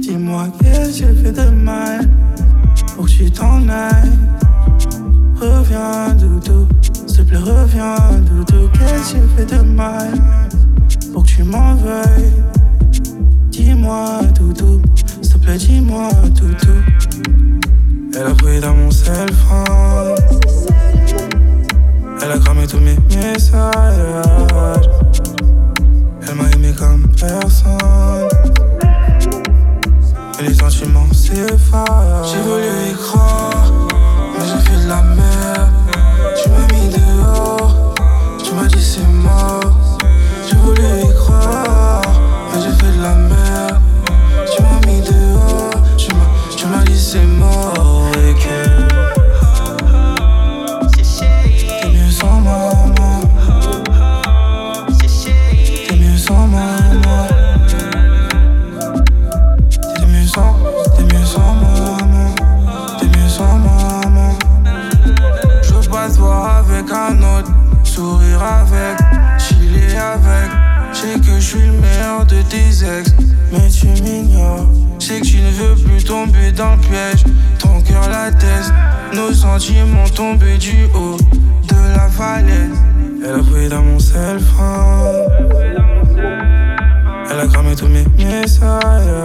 Dis-moi qu'est-ce que j'ai fait de mal pour que tu t'en ailles. Reviens doudou, s'il te plaît reviens doudou. Qu'est-ce que j'ai fait de mal pour que tu m'en veuilles. Dis-moi doudou, s'il te plaît dis-moi doudou. Elle a pris dans mon cell phone. Elle a cramé tous mes messages. Elle m'a aimé comme personne. Et les sentiments s'effacent. J'ai voulu y croire, mais j'ai fait de la merde. Tu m'as mis dehors, tu m'as dit c'est mort. J'ai voulu y croire, mais j'ai fait de la merde. Tu m'as mis dehors, tu m'as dit c'est mort. Et que t'es mieux sans maman. T'es mieux sans maman. T'es mieux sans maman. T'es mieux sans maman. Je veux pas te voir avec un autre, sourire avec, chiller avec. Je sais que je suis le meilleur de tes ex, mais tu m'ignores. Je sais que tu ne veux plus tomber dans le piège. Ton cœur l'atteste, nos sentiments tombés du haut de la falaise. Elle a pris dans mon cell phone. Elle a cramé tous mes messages.